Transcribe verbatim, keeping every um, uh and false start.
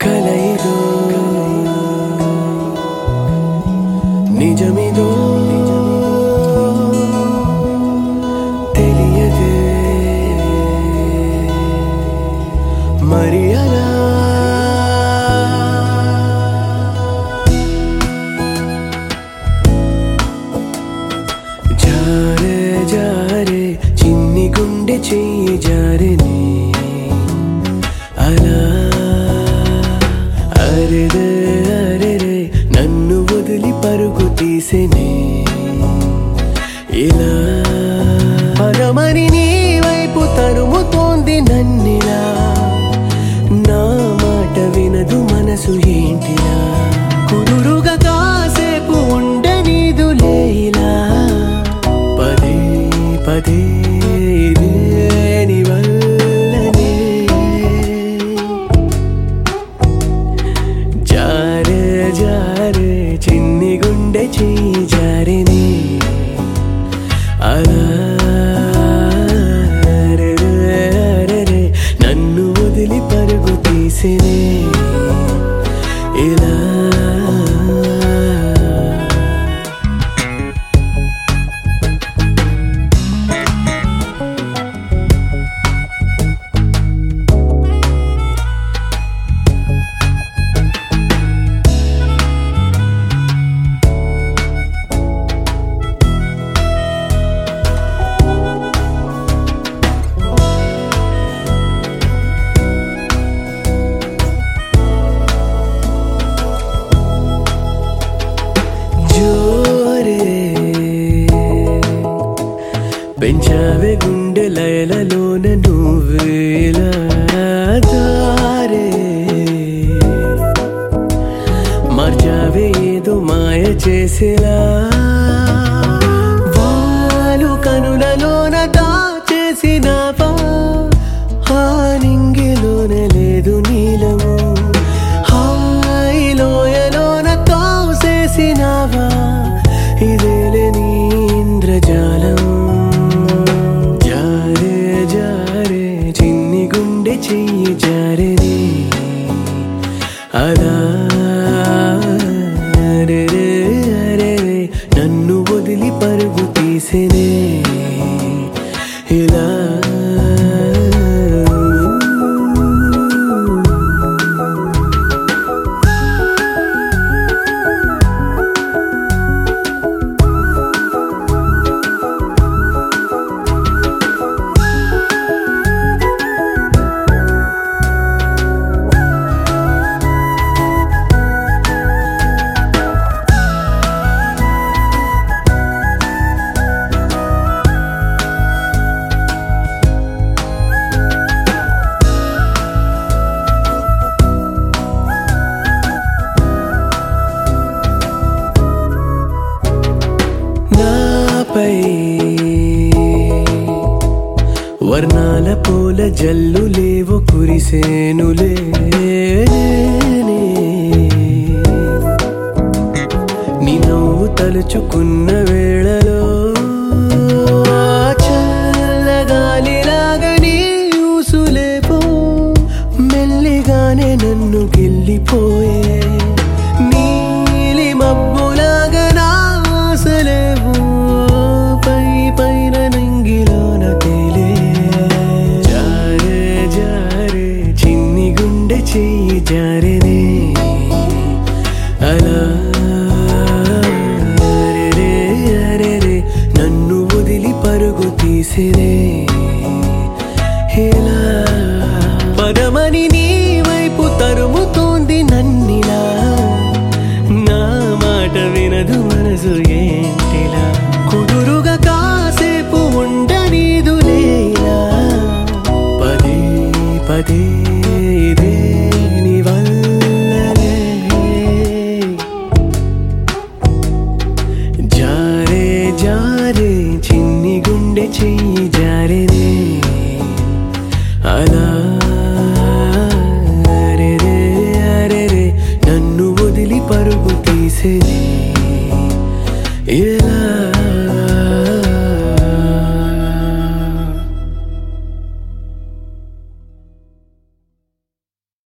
కలయిదో నిజమిదో తెలియదే మరి అలా జారే జారే చిన్ని గుండె చెయ్యి జారెనే అలా అరెరే అరెరే నన్ను వదిలి పరుగు తీసెనే ఇలా పరమని నీ వైపు తరుముతోంది నన్నిలా నా మాట వినదు మనసు ఏంటిలా కుదురుగా కాసేపు ఉండనీదులే ఇలా పదే పదే ఇదే నీ వల్లనే జారే జారే చిన్ని గుండె చెయ్యి జారెనే అలా అరెరే అరెరే నన్ను వదిలి పరుగు తీసెనే ఇలా పెంచావే గుండె లయలలోన నువ్వేలా దారే మార్చావే ఏదో మాయ చేసేలా వాలు కనులలోన దాచేసినావా ఆ నింగిలోన లేదు నీలము హాయిలోయలోన తోసేసినావా ఇదేలే నీ ఇంద్రజాలం చెయ్యి జారెనే అలా అరెరే అరెరే నన్ను వదిలి పరుగు తీసెనే ఇలా వర్ణాల పూల జల్లు లేవు కురిసేనులే నీ నవ్వు తలుచుకున్న వేళలో చల్లగాలిలాగా నీ ఊసులేపో మెల్లిగానే నన్ను గిల్లిపోయే నీలి మబ్బులాగా నా ఆశలేవు పై పైన నంగిలోన తేలే జారే జారే చిన్ని గుండె చెయ్యి జారెనే